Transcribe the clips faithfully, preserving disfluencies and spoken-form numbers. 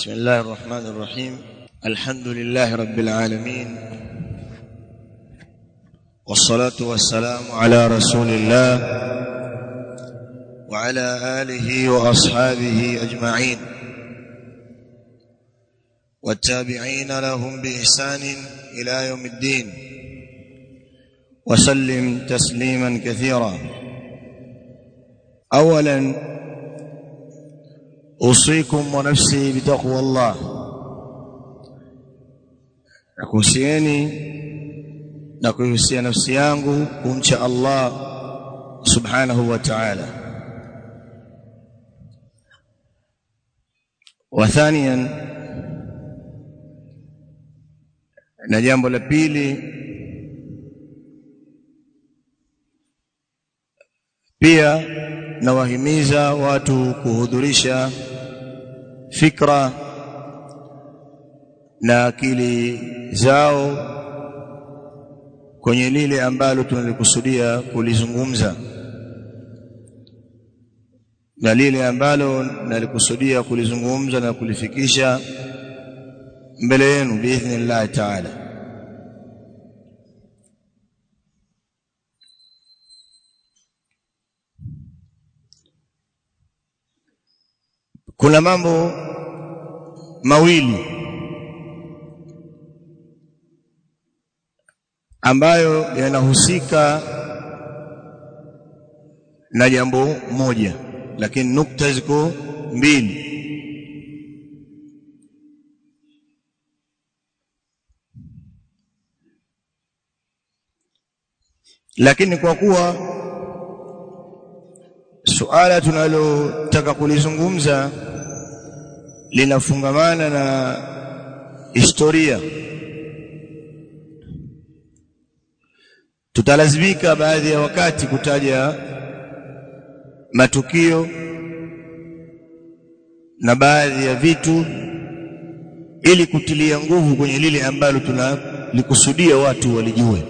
بسم الله الرحمن الرحيم. الحمد لله رب العالمين، والصلاة والسلام على رسول الله وعلى آله وأصحابه أجمعين والتابعين لهم بإحسان إلى يوم الدين، وسلم تسليما كثيرا. أولا أوصيكم ونفسي بتقوى الله. nakuhusieni na kuhusia nafsi yangu kumcha Allah subhanahu wa ta'ala. Wa thaniyan, na jambo la pili pia nawahimiza watu kuhudhurisha fikra na akili zao kwenye lile ambalo tunalikusudia kulizungumza, na lile ambalo nalikusudia kulizungumza na kulifikisha mbele yenu biidhnillah ta'ala. Kuna mambo mawili ambayo yanahusika na jambo moja, lakini nukta ziko mbili. Lakini kwa kuwa suala tunalotaka kulizungumza linafungamana na historia, tutalazimika baadhi ya wakati kutaja matukio na baadhi ya vitu ili kutilia nguvu kwenye lile ambalo tunalikusudia watu walijue.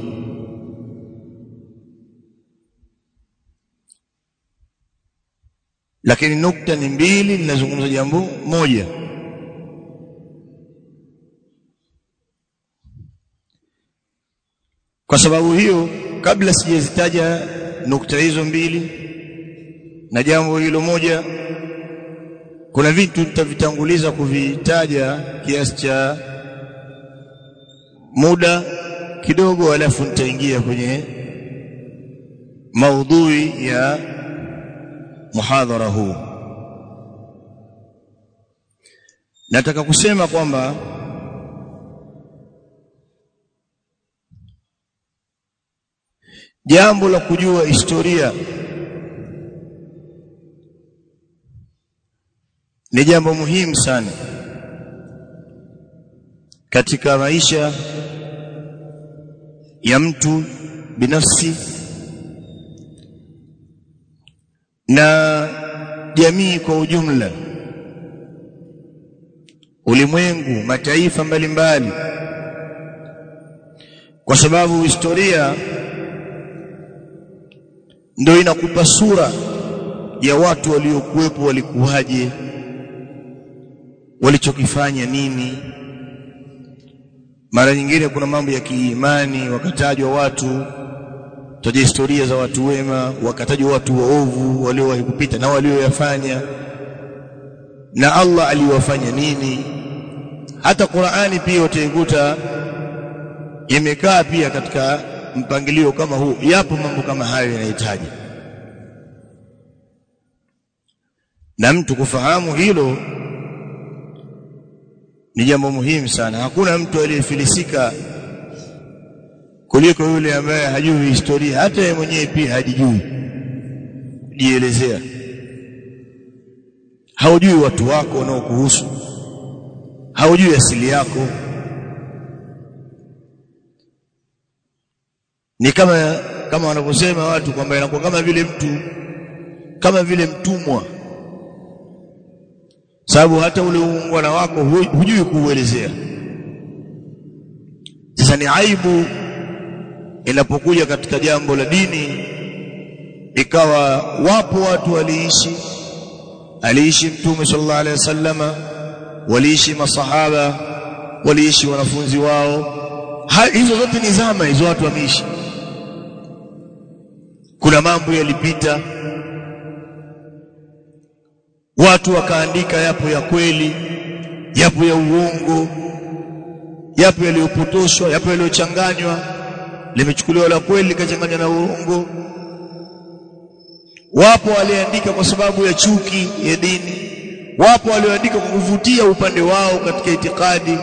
Lakini nukta ni mbili, ninazungumza jambo moja. Kwa sababu hiyo, kabla sijazitaja nukta hizo mbili na jambo hilo moja, kuna vitu nitavitanguliza kuvitaja kiasi cha muda kidogo, alafu nitaingia kwenye maudhui ya muhadhara huu. Nataka kusema kwamba jambo la kujua historia ni jambo muhimu sana katika maisha ya mtu binafsi na jamii kwa ujumla, ulimwengu, mataifa mbalimbali, kwa sababu historia ndio inakupa sura ya watu waliokuwepo, walikuwaje, walichokifanya nini. Mara nyingine kuna mambo ya kiimani, wakatajwa watu, taja historia za watu wema, wakatajwa watu waovu waliowahi kupita na walioyafanya, na Allah aliwafanya nini. Hata Qur'ani pia utaikuta imekaa pia katika mpangilio kama huu. Yapo mambo kama hayo yanahitaji, na mtu kufahamu hilo ni jambo muhimu sana. Hakuna mtu aliyefilisika kuliko yule ambaye hajui historia. Hata yeye mwenyewe pia hajijui kujielezea. Haujui watu wako wanaokuhusu, haujui asili yako. Ni kama kama wanavyosema watu kwamba inakuwa kama vile mtu kama vile mtumwa, sababu hata ule uungwana wako hujui kuuelezea. Sasa ni aibu inapokuja katika jambo la dini, ikawa wapo watu waliishi aliishi Mtume sallallahu alaihi wasallama, waliishi masahaba, waliishi wanafunzi wao. Ha, hizo zote ni zama hizo watu wameishi. Kuna mambo yalipita, watu wakaandika, yapo ya kweli, yapo ya uongo, yapo yaliyopotoshwa, yapo yaliyochanganywa, limechukuliwa la kweli likachanganywa na uongo. Wapo waliandika kwa sababu ya chuki ya dini, wapo walioandika kwa kuvutia upande wao katika itikadi.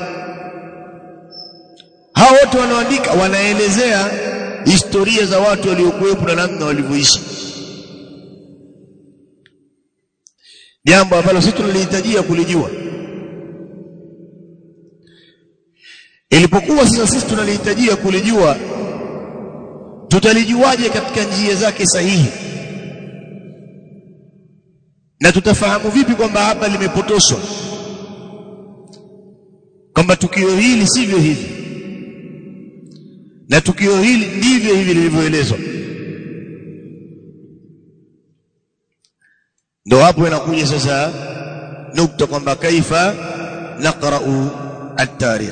Hao wote wanaoandika wanaelezea historia za watu waliokuwepo na namna walivyoishi, jambo ambalo sisi tunalihitajia kulijua. Ilipokuwa sasa sisi tunalihitajia kulijua, tutalijuaje katika njia zake sahihi? Na tutafahamu vipi kwamba hapa limepotoshwa, kwamba tukio hili sivyo hivi na tukio hili ndivyo hivi lilivyoelezwa? Ndio hapo inakuja sasa nukta kwamba kaifa naqra'u at-tarikh,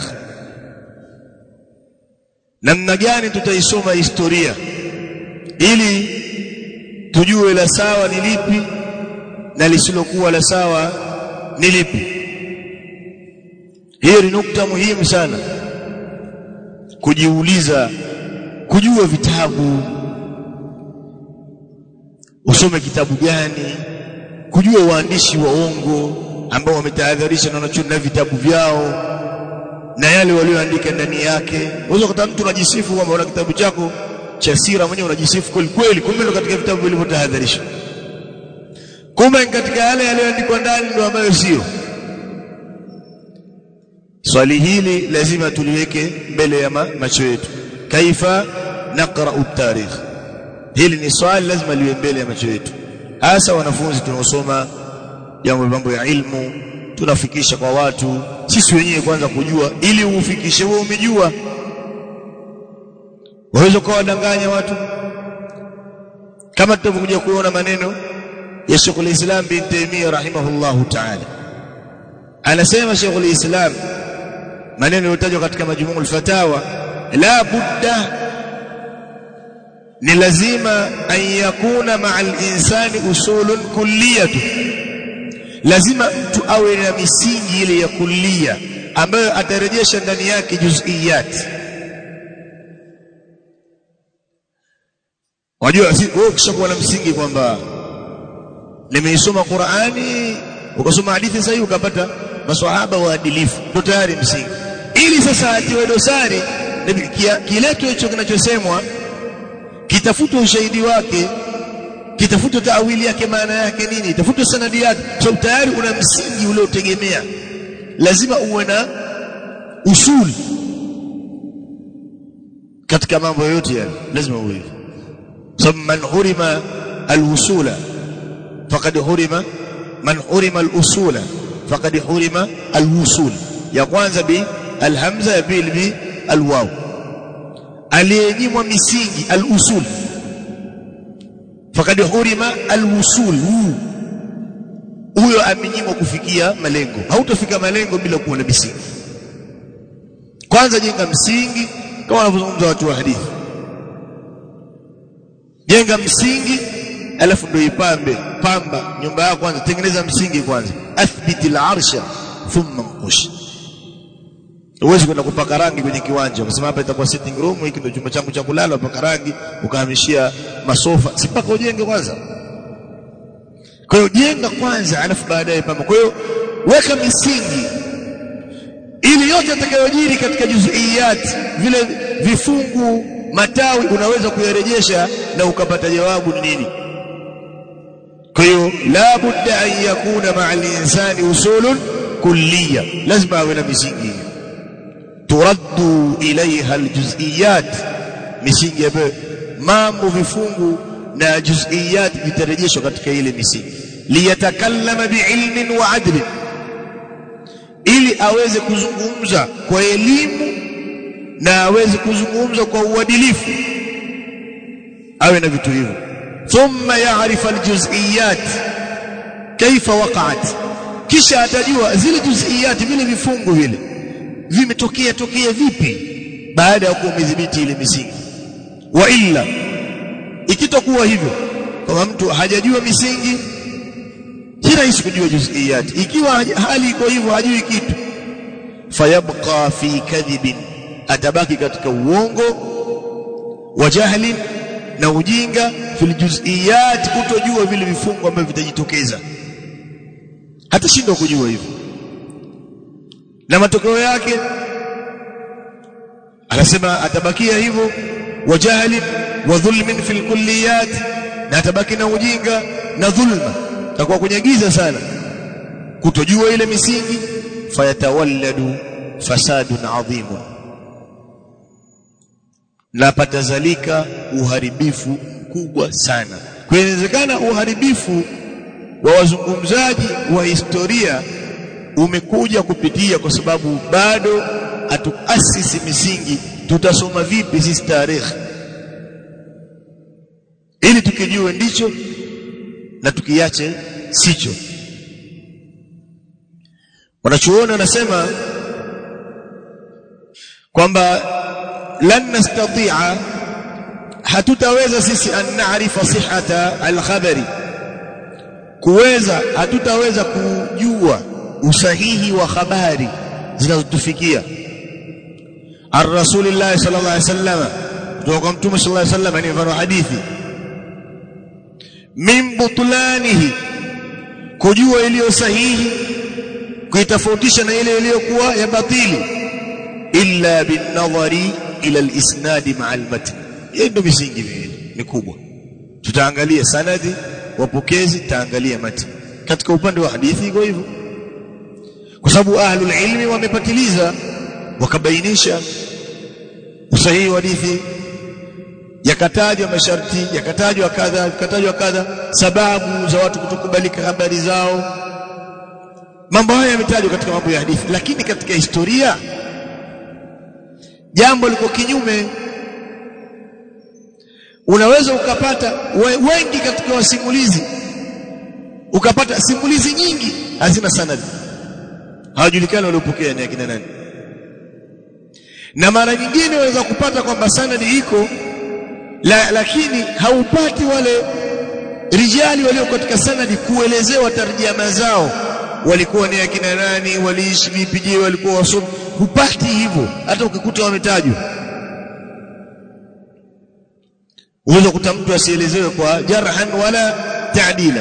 namna gani tutaisoma historia ili tujue la sawa ni lipi na lisilokuwa la sawa ni lipi. Hiyo ni nukta muhimu sana kujiuliza, kujua vitabu, usome kitabu gani, kujua waandishi waongo ambao wametahadharisha na wanachuoni na vitabu vyao na yale walioandika ndani yake. Unaweza kuta mtu unajisifu kwamba una kitabu chako cha sira mwenyewe, unajisifu kweli kweli, kumbe ndo katika vitabu vilivyotahadharisha, kumbe katika yale yaliyoandikwa ndani ndio ambayo sio. Swali hili lazima tuliweke mbele ya macho yetu. Kaifa naqra'u at-tarikh, hili ni swali lazima liwe mbele ya macho yetu, hasa wanafunzi tunaosoma jambo mambo ya ilmu, tunafikisha kwa watu. Sisi wenyewe kwanza kujua, ili ufikishe wewe umejua. Waweza kuwadanganya watu, kama tutakuja kuona maneno ya Sheikh al-Islam bin Taymiyyah rahimahullahu ta'ala. Anasema Sheikh al-Islam, maneno yaliyotajwa katika Majmu' al-Fatawa, la budda, ni lazima an yakuna ma'al insani usulun kulliyatu, lazima mtu awe na misingi ile ya kullia ambayo atarejesha ndani yake juz'iyat. Wajua wewe ukishakuwa na msingi kwamba nimeisoma Qur'ani, ukasoma hadithi sahihi, ukapata maswahaba waadilifu, ndio tayari msingi. Ili sasa atiwe dosari kileto hicho kinachosemwa, kitafutwe ushahidi wake, kitafutwe taawili yake, maana yake nini, itafutwe sanadi yake. So tayari una msingi ule utegemea. Lazima uwe na usul katika mambo yote yale, lazima uwe hivyo. Sababu man hurima al-usula faqad hurima, man hurima al-usula faqad hurima al-wusul. Ya kwanza bi al-hamza, ya pili bi al-waw. Aliyenyimwa misingi al-usul faqad hurima al-wusul, huyo amenyimwa kufikia malengo. Hautafika malengo bila kuwa na misingi. Kwanza jenga msingi, kama wanavyozungumza watu wa hadithi, jenga msingi alafu ndio ipambe. Pamba nyumba yako kwanza, tengeneza msingi kwanza. Athbitil arsha thumma nqush. Uwezi kwenda kupaka rangi kwenye kiwanja ukasema hapa itakuwa sitting room, hiki ndio chumba changu cha kulala, upaka rangi ukahamishia masofa. Si paka ujenge kwanza. Kwa hiyo jenga kwanza alafu baadaye pamba. Kwa hiyo weka misingi ili yote yatakayojiri katika juz'iyat, vile vifungu, matawi, unaweza kuyarejesha na ukapata jawabu ni nini. Kwa hiyo la budda an yakuna ma'al insani usulun kulliya, lazima awe na misingi turaddu ilaiha aljuz'iyat, misingi ya mambo, vifungu na juz'iyat vitarejeshwa katika ile misingi. Liyatakallama biilmin wa adlin, ili aweze kuzungumza kwa elimu na aweze kuzungumza kwa uadilifu, awe na vitu hivyo. Thumma ya'rif aljuz'iyat kaifa waqa'at, kisha atajua zile juziyati vile vifungu vile vimetokea tokea vipi baada ya kumdhibiti ile misingi. Wa illa ikitokuwa hivyo kama mtu hajajua misingi si rahisi kujua juziyati. Ikiwa hali iko hivyo hajui kitu, fayabqa fi kadhibin, atabaki katika uongo, wa jahlin, na ujinga, fil juziyat, kutojua vile vifungu ambavyo vitajitokeza, hatashindwa kujua hivyo. Na matokeo yake anasema atabakia hivyo, wa jahlin wa dhulmin fil kulliyat, na atabaki na ujinga na dhulma, takuwa kwenye giza sana, kutojua ile misingi. Fayatawalladu fasadun adhimun, na patazalika uharibifu mkubwa sana. Kwa inawezekana uharibifu wa wazungumzaji wa historia umekuja kupitia kwa sababu bado hatuasisi misingi. Tutasoma vipi sisi tarehe ili tukijue ndicho na tukiache sicho? Wanachuoni wanasema kwamba lan nastati'a, hatutaweza sisi an na'rifa sihhata al-khabari, kuweza hatutaweza kujua usahihi wa habari zinazotufikia ar-rasulillah sallallahu alaihi wasallam, kutoka kwa mtume sallallahu alaihi wasallam, ni mfano hadithi, min butlanihi, kujua iliyo sahihi kuitofautisha na ile iliyokuwa ya batili, illa bin nadhari ila al-isnad ma'a al-matn. Hii ndio misingi miwili mikubwa. Tutaangalia sanadi, wapokezi, taangalia matni. Katika upande wa hadithi iko hivyo, kwa sababu ahlul ilmi wamepatiliza wakabainisha usahihi wa hadithi, yakatajwa masharti, yakatajwa kadha, yakatajwa kadha, sababu za watu kutokubalika habari zao. Mambo haya yametajwa katika mambo ya hadithi, lakini katika historia jambo liko kinyume. Unaweza ukapata wengi katika wasimulizi, ukapata simulizi nyingi hazina sanadi, hawajulikani waliopokea ni akina nani. Na mara nyingine unaweza kupata kwamba sanadi iko la, lakini haupati wale rijali walio katika sanadi kuelezewa tarjama zao, walikuwa ni akina nani, waliishi vipi, je walikuwa wasomi. Hupati hivyo hata ukikuta wametajwa. Unaweza kukuta mtu asielezewe kwa jarhan wala ta'dila,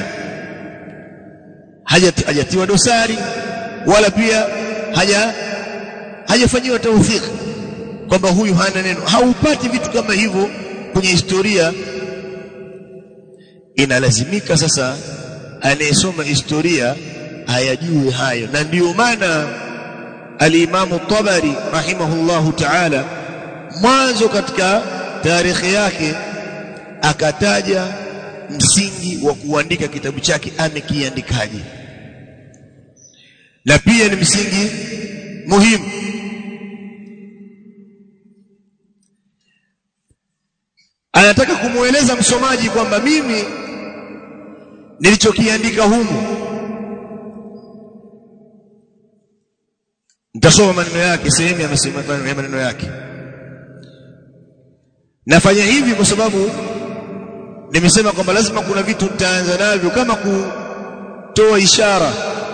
hajatiwa dosari wala pia haja hajafanyiwa tawthik kwamba huyu hana neno. Haupati vitu kama hivyo kwenye historia. Inalazimika sasa anayesoma historia hayajue hayo, na ndio maana al-Imam Tabari rahimahullahu ta'ala mwanzo katika tarikhi yake akataja msingi wa kuandika kitabu chake amekiandikaje, na pia ni msingi muhimu. Anataka kumueleza msomaji kwamba mimi nilichokiandika humu, nitasoma maneno yake, sehemu ya maneno yake. Nafanya hivi kwa sababu nimesema kwamba lazima kuna vitu nitaanza navyo kama kutoa ishara,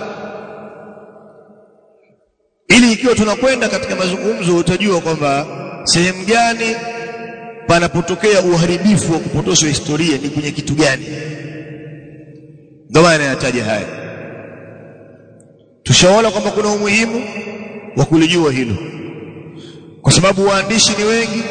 ili ikiwa tunakwenda katika mazungumzo utajua kwamba sehemu gani panapotokea uharibifu wa kupotosha historia ni kwenye kitu gani. Ndio maana nataja haya. Tushaona kwamba kuna umuhimu wa kulijua hilo, kwa sababu waandishi ni wengi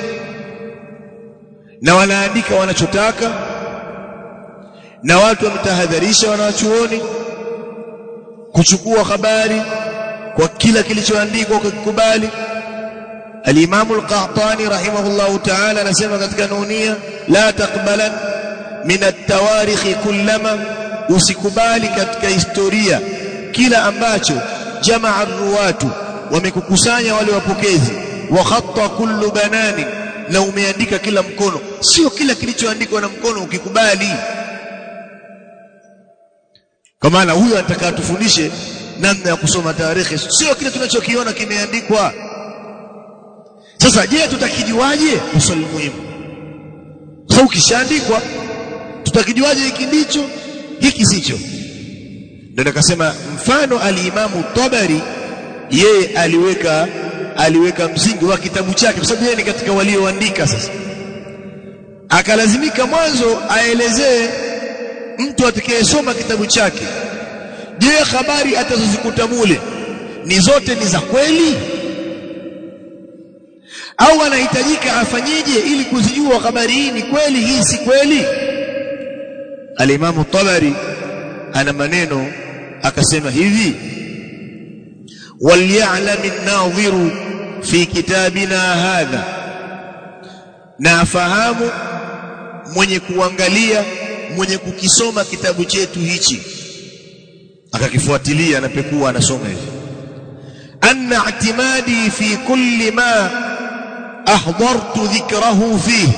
na wanaandika wanachotaka, na watu wametahadharisha wanawachuoni kuchukua habari kwa kila kilichoandikwa kukubali. Al-Imam al-Qahtani rahimahullahu ta'ala anasema katika Nunia, la taqbalan min at-tawarikh kullama, usikubali katika historia kila ambacho jamaa ar-ruwatu, wamekukusanya wale wapokezi, wa khatta kullu banani, na umeandika kila mkono. Sio kila kilichoandikwa na mkono ukikubali. Kwa maana huyo anataka atufundishe namna ya kusoma tarehe, sio kile tunachokiona kimeandikwa. Sasa je, tutakijuaje? Swali muhimu. Sasa ukishaandikwa tutakijuaje hiki ndicho hiki sicho? Ndio nikasema mfano al-Imamu Tabari yeye aliweka aliweka msingi wa kitabu chake, kwa sababu yeye ni katika walioandika. Sasa akalazimika mwanzo aelezee mtu atakayesoma kitabu chake, je, habari atazozikuta mule ni zote ni za kweli, au anahitajika afanyeje ili kuzijua habari hii ni kweli, hii si kweli? Al-Imamu Tabari ana maneno akasema hivi: walyalam an-nadhiru fi kitabina hadha, na afahamu mwenye kuangalia mwenye kukisoma kitabu chetu hichi, akakifuatilia anapekua anasoma hivi: anna i'timadi fi kulli ma ahdartu dhikrahu fihi,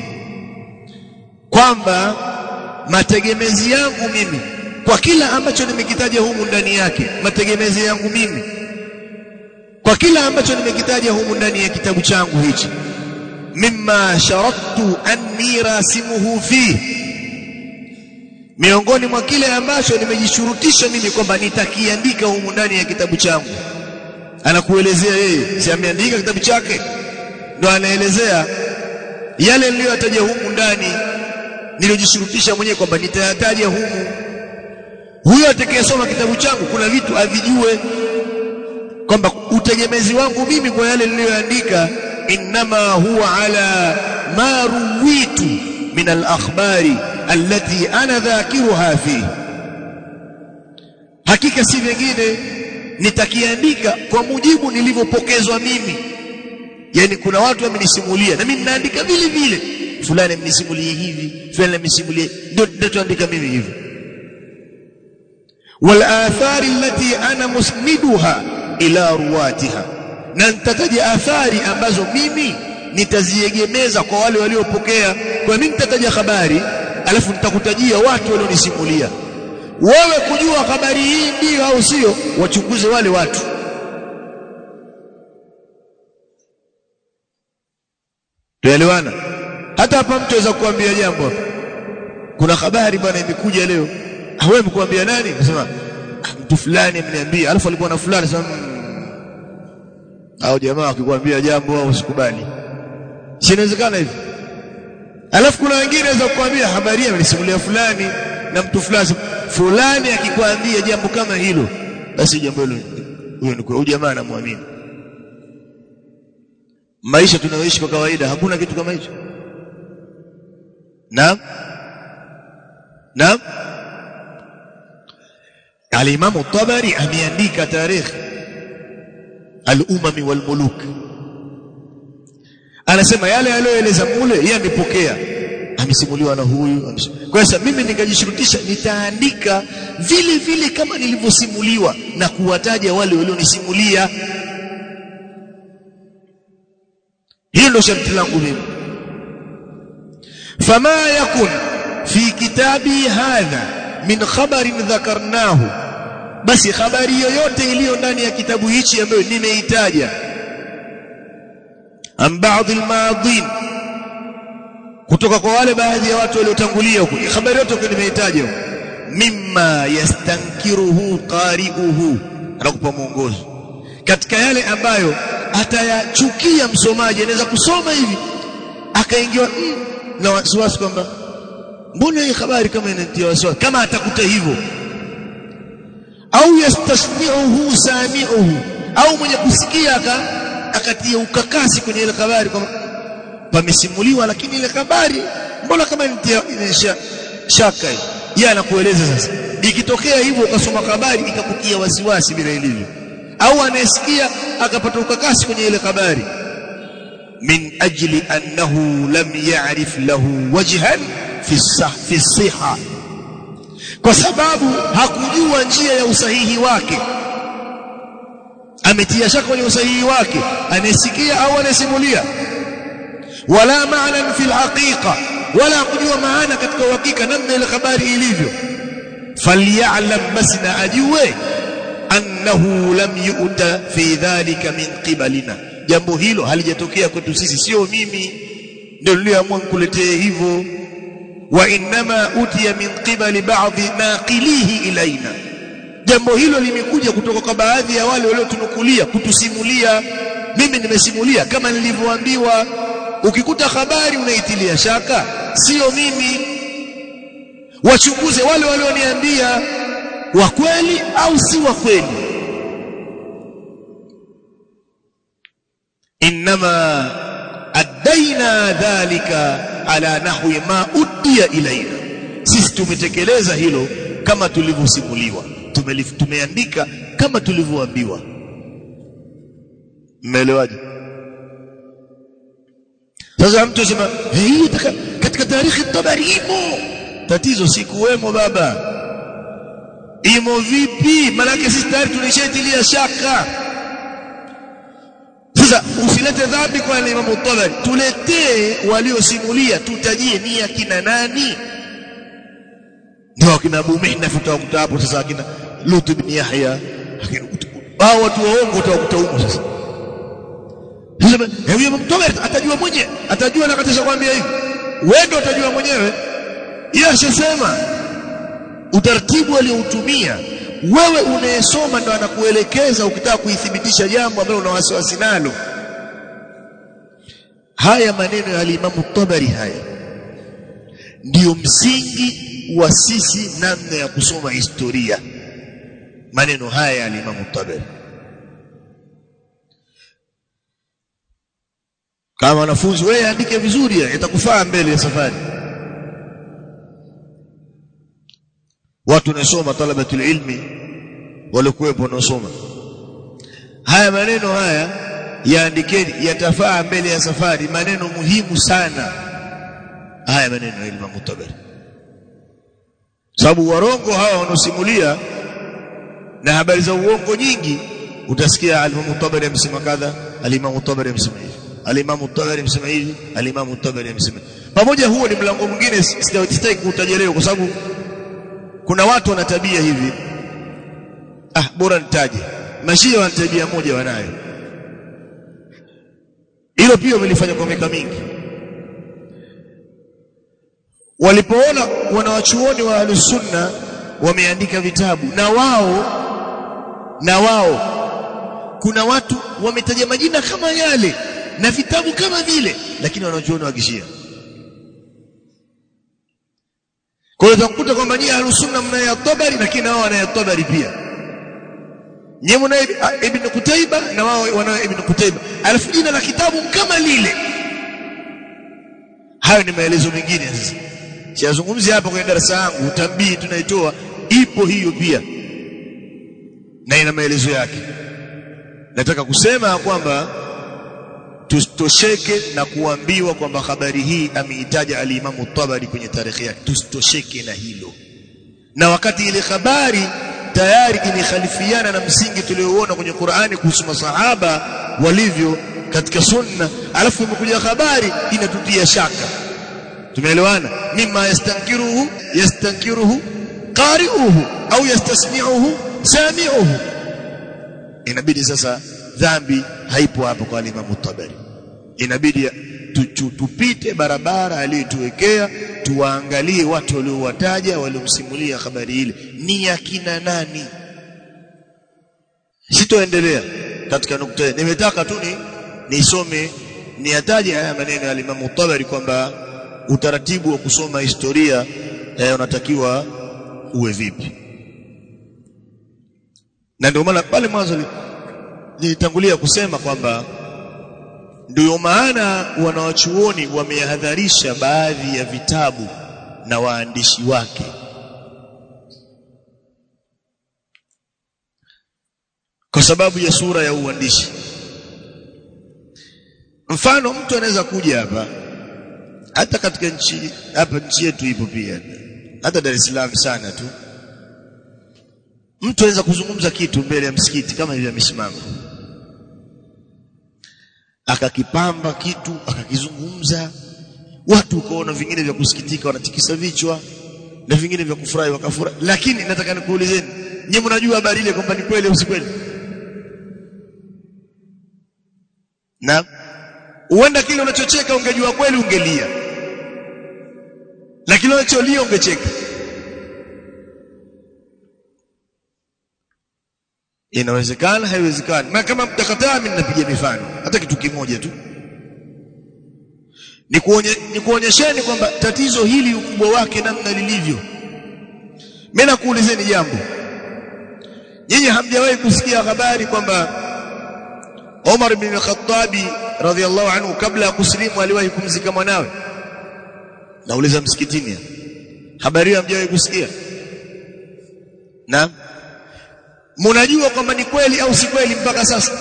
kwamba mategemezi yangu mimi kwa kila ambacho nimekitaja humu ndani yake, mategemezi yangu mimi kwa kila ambacho nimekitaja humu ndani ya kitabu changu hichi, mimma sharattu anni rasimuhu fihi, miongoni mwa kile ambacho nimejishurutisha mimi kwamba nitakiandika humu ndani ya kitabu changu. Anakuelezea yeye, si ameandika kitabu chake, ndo anaelezea yale niliyotaja humu ndani niliyojishurutisha mwenyewe kwamba nitayataja humu. Huyo atakayesoma kitabu changu kuna vitu avijue kwamba utegemezi wangu mimi kwa yale niliyoandika, inma huwa ala ma ruwitu min al-akhbari allati ana dhakiruha fihi, hakika si vingine nitakiandika kwa mujibu nilivyopokezwa mimi. Yani kuna watu wamenisimulia na mimi ninaandika vile vile, fulani amenisimulia hivi, fulani amenisimulia, ndio nitaandika mimi hivi. wal athari allati ana musniduha ila ruwatiha, na nitataja athari ambazo mimi nitaziegemeza kwa wale waliopokea. Kwa mimi nitataja habari alafu nitakutajia watu walionisimulia. Wewe kujua habari hii ndio au sio, wachunguze wale watu. Tuelewana? Hata hapa mtu aweza kuambia jambo, kuna habari bwana imekuja leo, wewe mkuambia nani? Unasema mtu fulani ameniambia, alafu alikuwa na fulani. Sasa au jamaa akikwambia jambo au usikubali, si inawezekana hivi? Alafu kuna wengine waweza kukwambia habari amenisimulia fulani na mtu fulani. Fulani akikwambia jambo kama hilo, basi jambo hilo huyo ni kwa jamaa anamwamini. Maisha tunayoishi kwa kawaida hakuna kitu kama hicho. Naam, naam. Al-Imam Tabari ameandika tarikh al-umam wal-muluk, anasema yale aliyoeleza mule yeye amepokea, amesimuliwa na huyu. Kwa sababu mimi nikajishurutisha nitaandika vile vile kama nilivyosimuliwa na kuwataja wale walionisimulia. Hilo ndio sharti langu mimi. Fama yakun fi kitabi hadha min khabarin dhakarnahu, basi habari yoyote iliyo ndani ya kitabu hichi ambayo nimeitaja, an baadhi almadhin, kutoka kwa wale baadhi ya watu waliotangulia huko, habari yote nimeitaja, mimma yastankiruhu qari'uhu, anakupa mwongozo katika yale ambayo atayachukia msomaji. Anaweza kusoma hivi akaingiwa mm, na wasiwasi kwamba mbona hii habari kama inatia wasiwasi, kama atakuta hivyo. Au yastasmi'uhu sami'uhu, au mwenye kusikia akatia ukakasi kwenye ile habari kwamba pamesimuliwa, lakini ile habari mbona kama inatia inaisha shaka. Yeye anakueleza sasa, ikitokea hivyo ukasoma habari ikakutia wasiwasi bila ilivyo, au anasikia akapata ukakasi kwenye ile habari, min ajli annahu lam ya'rif lahu wajhan fi sah fi siha, kwa sababu hakujua njia ya usahihi wake, ametia shaka kwenye usahihi wake anasikia au anasimulia. Wala maana fi alhaqiqa, wala kujua maana katika uhakika namna ile habari ilivyo. Falyalam, basna ajue annahu lam yu'ta fi dhalika min qibalina, jambo hilo halijatokea kwetu sisi, sio mimi ndio niliamua nikuletee hivyo. Wa inma utiya min qibali ba'dhi naqilihi ilaina, jambo hilo limekuja kutoka kwa baadhi ya wale waliotunukulia kutusimulia. Mimi nimesimulia kama nilivyoambiwa. Ukikuta habari unaitilia shaka, sio mimi. Wachunguze wale walioniambia wa kweli au si wa kweli. Inma addaina dhalika ala nahwi ma uddiya ilaina, sisi tumetekeleza hilo kama tulivyosimuliwa, tumeandika kama tulivyoambiwa. Mmeelewaje? Sasa mtu sema hii katika tarikhi Tabari imo. Tatizo si kuwemo baba. Imo vipi? Maana sisi tayari tulishatilia shaka. Sasa usilete dhambi kwa Imam Tabari, tuletee waliosimulia, tutajie ni akina nani. Ndio akina Abu Mihnaf tutakuta hapo sasa, akina Lut ibn Yahya, hao watu waongo utakuta huko sasa. Sasa hebu Imam Tabari atajua mwenyewe, atajua na katisha kwambia hivi. Wewe ndio utajua mwenyewe. Yeye ashasema utaratibu alioutumia. Wewe unayesoma ndo anakuelekeza ukitaka kuithibitisha jambo ambalo una wasiwasi nalo. Haya maneno ya Imam Tabari haya ndio msingi wa sisi namna ya kusoma historia. Maneno haya ya Imam Tabari, kama wanafunzi wewe andike vizuri, itakufaa mbele ya safari. Watu wanasoma, talabatul ilmi walikuwepo wanasoma, haya maneno haya yaandikeni, yatafaa mbele ya safari. Maneno muhimu sana haya maneno ya Imam Tabari, sababu warongo hawa wanosimulia na habari za uongo nyingi. Utasikia Imam Tabari amesema kadha, Imam Tabari amesema hivi, Imam Tabari amesema hivi, Imam Tabari amesema. Pamoja huo ni mlango mwingine sitaki kutaja leo, kwa sababu kuna watu wana tabia hivi. Ah, bora nitaje. Mashia wana tabia moja wanayo. Hilo pia wamelifanya kwa miaka mingi. Walipoona wanawachuoni wa Ahlus-Sunna wameandika vitabu, na wao na wao kuna watu wametaja majina kama yale na vitabu kama vile, lakini wanachuoni wa Kishia. Kwa hiyo utakuta kwamba ni Ahlus-Sunna mna Tabari, lakini wao wana Tabari pia. Nyinyi mna Ibn Qutayba na wao wana Ibn Qutayba, alafu jina la kitabu kama lile. Hayo ni maelezo mengine sasa. Siazungumzi hapa kwenye darasa yangu, utambii tunaitoa ipo hiyo pia, na ina maelezo yake. Nataka kusema kwamba tustosheke na kuambiwa kwamba habari hii ameitaja al-Imam Tabari kwenye tarikhi yake. Tustosheke na hilo, na wakati ile habari tayari imekhalifiana na msingi tulioona kwenye Qur'ani kuhusu masahaba walivyo katika sunna, alafu imekuja habari inatutia shaka. Tumeelewana? Mimma yastankiruhu yastankiruhu qari'uhu au yastasmi'uhu sami'uhu. Inabidi sasa dhambi haipo hapo kwa Imam Tabari. Inabidi tupite barabara aliyotuwekea, tuwaangalie watu waliowataja waliomsimulia habari ile ni akina nani. Sitoendelea katika nukta hii. Nimetaka tu ni nisome niataje haya maneno ya Imam Tabari kwamba utaratibu wa kusoma historia eh, unatakiwa uwe vipi. Na ndio maana pale mwanzo nilitangulia kusema kwamba ndio maana wanawachuoni wamehadharisha baadhi ya vitabu na waandishi wake. Kwa sababu ya sura ya uandishi. Mfano, mtu anaweza kuja hapa, hata katika nchi hapa nchi yetu ipo pia, hata Dar es Salaam sana tu, mtu anaweza kuzungumza kitu mbele ya msikiti kama hivi amesimama, akakipamba kitu akakizungumza, watu ukaona vingine vya kusikitika wanatikisa vichwa na vingine vya kufurahi wakafurahi. Lakini nataka nikuulizeni, Nyinyi mnajua habari ile kwamba ni kweli au si kweli? Na uenda kile unachocheka ungejua kweli ungelia, lakini unacholia ungecheka. Inawezekana, haiwezekani. Na kama mtakataa, mimi ninapiga mifano hata kitu kimoja tu, ni kuonye, ni kuonyesheni kwamba tatizo hili ukubwa wake namna lilivyo. Mimi nakuulizeni jambo, nyinyi hamjawahi kusikia habari kwamba Umar ibn al-Khattab radhiyallahu anhu kabla ya kusilimu aliwahi kumzika mwanawe? Nauliza msikitini, habari hiyo hamjawahi kusikia? Na mnajua kwamba ni kweli au si kweli mpaka sasa?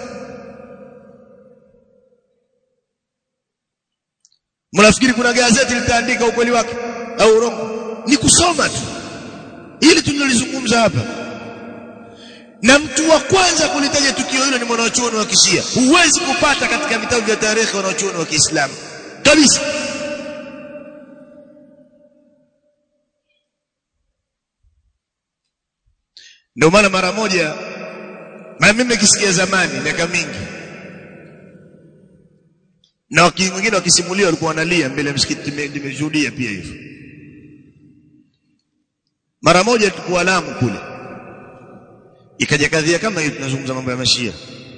Mnafikiri kuna gazeti litaandika ukweli wake au urongo? Ni kusoma tu ili tunalizungumza hapa. Na mtu wa kwanza kulitaja tukio hilo ni mwanachuoni wa Kishia. Huwezi kupata katika vitabu vya tarehe wanachuoni wa Kiislamu kabisa. Ndio maana mara moja, na mimi nikisikia zamani miaka mingi, na waki wengine wakisimulia walikuwa wanalia mbele ya msikiti, nimeshuhudia pia hivyo. Mara moja tulikuwa Lamu kule, ikaja kadhia kama hiyo, tunazungumza mambo ya Mashia.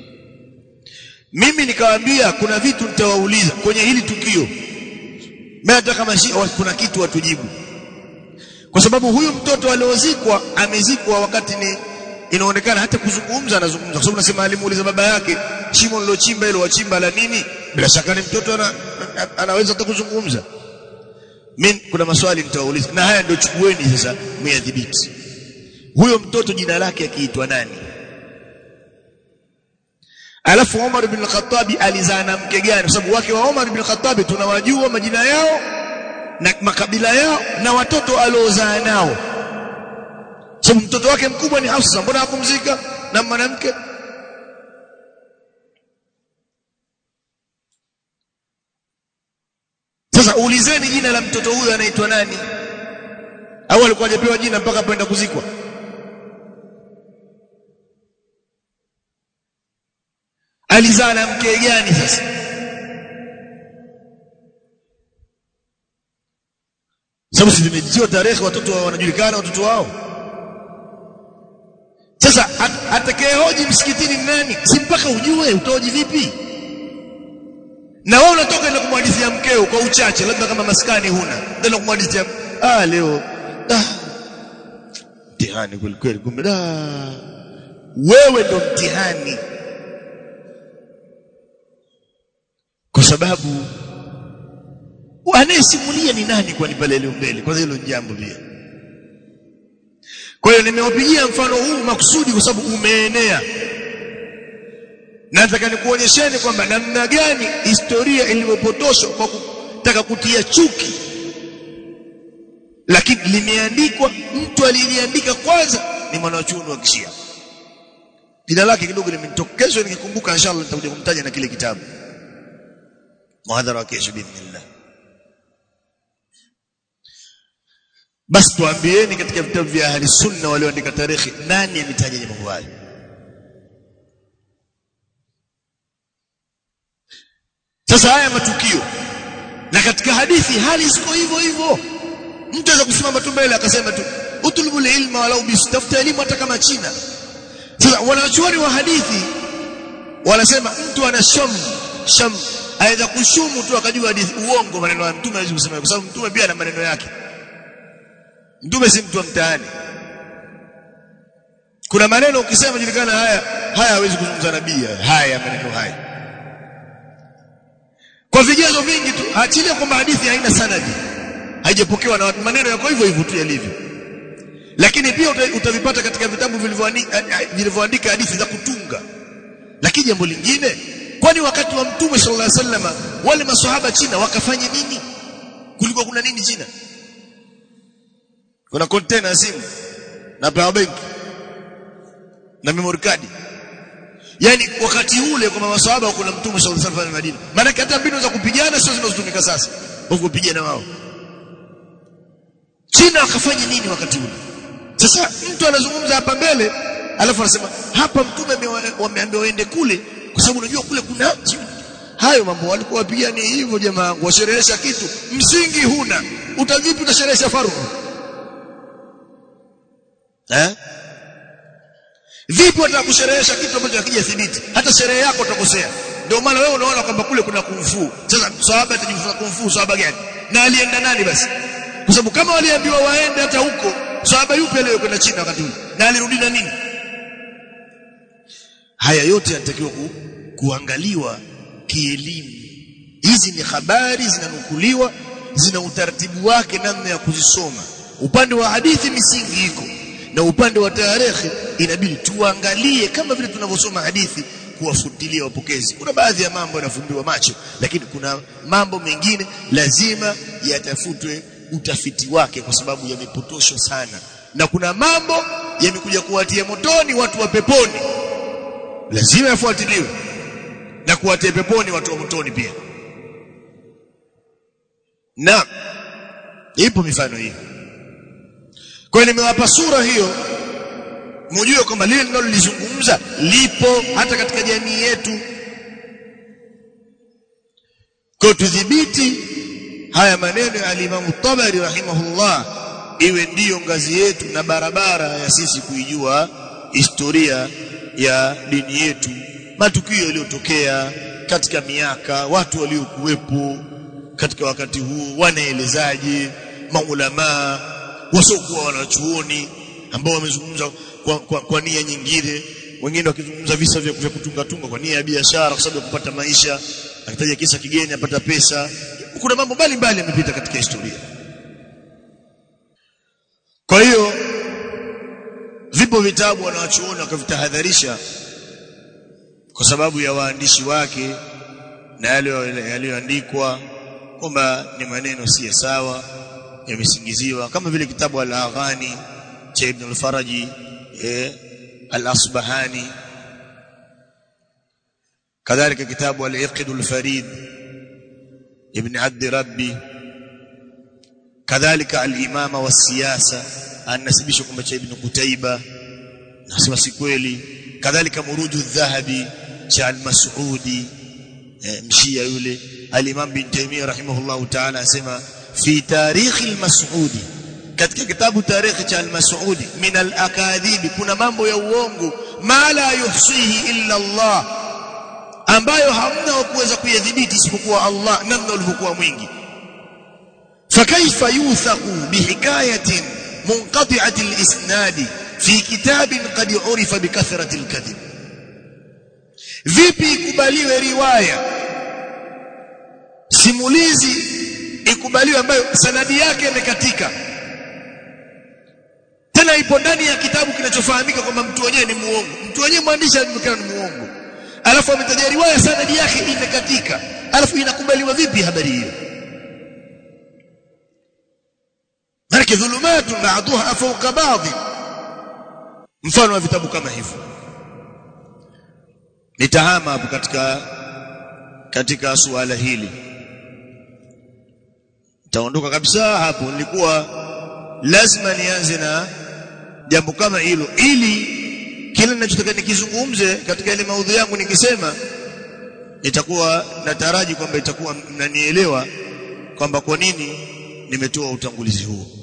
Mimi nikawaambia kuna vitu nitawauliza kwenye hili tukio, mimi nataka Mashia kuna kitu watujibu, kwa sababu huyu mtoto aliozikwa amezikwa wakati ni inaonekana hata kuzungumza anazungumza, kwa sababu nasema alimuuliza baba yake, shimo lilochimba hilo wachimba la nini? Bila shaka ni mtoto ana, anaweza hata kuzungumza. Mimi kuna maswali nitawauliza, na haya ndio chukueni sasa muyadhibiti. Huyo mtoto jina lake akiitwa nani? Alafu Umar ibn al-Khattab alizaa na mke gani? Kwa sababu wake wa Umar ibn al-Khattab tunawajua majina yao na makabila yao na watoto aliozaa nao. Sababu mtoto wake mkubwa ni Hafsa, mbona hakumzika na mwanamke? Sasa ulizeni jina la mtoto huyo anaitwa nani? Au alikuwa hajapewa jina mpaka kwenda kuzikwa? Alizaa na mke gani sasa? Sababu si zimetiwa tarehe, watoto wao wanajulikana watoto wao. Sasa atakayehoji msikitini nani? Si mpaka ujue, utaoji vipi? Na wewe unatoka na kumhadithia mkeo kwa uchache, labda kama maskani huna, ndio kumhadithia ah leo ah mtihani kweli kweli, kumbe da wewe ndo mtihani. Kwa sababu anayesimulia ni nani kwani pale leo mbele? Kwa hilo jambo pia. Kwa hiyo nimewapigia mfano huu makusudi kwa sababu umeenea. Na nataka nikuonyesheni kwamba namna gani historia ilivyopotoshwa kwa kutaka kutia chuki, lakini limeandikwa, mtu aliyeliandika kwanza ni mwanachuoni wa Kishia. Jina lake kidogo limenitokeza, nikikumbuka inshallah nitakuja kumtaja na kile kitabu. Muhadhara wa kesho bismillah. Basi tuambieni katika vitabu vya ahli sunna walioandika tarehe nani ametaja jambo hili? Sasa haya matukio, na katika hadithi hali siko hivyo hivyo. Mtu anaweza kusimama tu mbele akasema tu utulubul ilma walau bistafuta elimu hata kama China. Sasa wanachuoni wa hadithi wanasema mtu ana sham sham aidha kushumu tu akajua hadithi uongo, maneno ya mtume hawezi kusema, kwa sababu mtume pia ana maneno yake. Mtume si mtu wa mtaani. Kuna maneno ukisema julikana haya haya hawezi kuzungumza nabii, haya maneno haya kwa vigezo vingi tu, achilia kwamba hadithi haina sanadi, haijapokewa na watu, maneno yako hivyo hivyo tu yalivyo. Lakini pia utavipata katika vitabu vilivyoandika hadithi za kutunga. Lakini jambo lingine, kwani wakati wa mtume sallallahu alaihi wasallam wale maswahaba China wakafanya nini? Kulikuwa kuna nini China? Kuna container simu na power bank na memory card. Yaani wakati ule kwa maswahaba kuna mtume sallallahu alaihi wasallam Madina. Maana hata mbinu za kupigana sio zinazotumika sasa. Wao kupigana wao. China wakafanya nini wakati ule? Sasa mtu anazungumza hapa mbele alafu anasema hapa mtume wameambiwa waende kule kwa sababu unajua kule kuna hayo mambo walikuwa pia ni hivyo jamaa wangu, washerehesha kitu msingi huna, utavipi utasherehesha faruku eh? Vipi watakusherehesha kitu ambacho hakija thibiti? Hata sherehe yako utakosea. Ndio maana wewe unaona kwamba kule kuna kumfu. Sasa sahaba atajifunza kumfu, sahaba gani? Na alienda nani basi? Kwa sababu kama waliambiwa waende hata huko, sahaba yupi leo kwenda China wakati huo? Na alirudi na nini? Haya yote yanatakiwa ku, kuangaliwa kielimu. Hizi ni habari zinanukuliwa, zina utaratibu wake namna ya kuzisoma. Upande wa hadithi misingi iko, na upande wa tarehe inabidi tuangalie kama vile tunavyosoma hadithi, kuwafutilia wapokezi. Kuna baadhi ya mambo yanafumbiwa macho, lakini kuna mambo mengine lazima yatafutwe utafiti wake kwa sababu yamepotoshwa sana, na kuna mambo yamekuja kuwatia motoni watu wa peponi, lazima yafuatiliwe, na kuwatia peponi watu wa motoni pia. Na ipo mifano hiyo. Kwa hiyo nimewapa sura hiyo mjue kwamba lile ninalolizungumza lipo hata katika jamii yetu. Kwa tudhibiti haya maneno ya Imam Tabari rahimahullah iwe ndiyo ngazi yetu na barabara ya sisi kuijua historia ya dini yetu, matukio yaliyotokea katika miaka, watu waliokuwepo katika wakati huu wanaelezaje, maulama wasiokuwa wanachuoni ambao wamezungumza kwa, kwa, kwa nia nyingine, wengine wakizungumza visa vya kutunga tunga kwa nia ya biashara kwa sababu ya kupata maisha, akitaja kisa kigeni apata pesa. Kuna mambo mbalimbali yamepita katika historia. Kwa hiyo vipo vitabu wanawachuoni wakavitahadharisha kwa sababu ya waandishi wake na yale yaliyoandikwa kwamba ni maneno si sawa, yamesingiziwa, kama vile kitabu Al-Aghani cha Ibn al-Faraji eh, Al-Asbahani, kadhalika kitabu Al-Iqd al-Farid Ibn Abd Rabbi, kadhalika Al-Imama wa Siyasa anasibisha kwamba cha Ibn Qutaiba, nasema si kweli. Kadhalika Muruju al-Dhahabi cha Al-Mas'udi eh, mshia yule. Al-Imam bin Taymiyyah rahimahullahu ta'ala asema fi tarikh al-Mas'udi, katika kitabu tarikhi cha al-Mas'udi, min al-akadhib, kuna mambo ya uongo ma la yuhsihi illa Allah, ambayo hamna wa kuweza kuyadhibiti isipokuwa Allah, namna ulivyokuwa mwingi. Fakaifa yuthaqu bihikayatin munqati'ati al-isnadi fi kitabin qad urifa bikathrati al-kadhib, vipi ikubaliwe riwaya simulizi ikubaliwe ambayo sanadi yake imekatika, tena ipo ndani ya kitabu kinachofahamika kwamba mtu wenyewe ni muongo, mtu wenyewe mwandishi anajulikana ni muongo, alafu ametaja riwaya sanadi yake imekatika, alafu inakubaliwa vipi habari hiyo? Marki dhulumatu ba'daha fawqa ba'd. Mfano wa vitabu kama hivyo. Nitahama hapo katika katika suala hili, taondoka kabisa hapo. Nilikuwa lazima nianze na jambo kama hilo ili kile ninachotaka nikizungumze katika ile maudhui yangu, nikisema nitakuwa nataraji kwamba itakuwa mnanielewa kwamba kwa nini nimetoa utangulizi huo.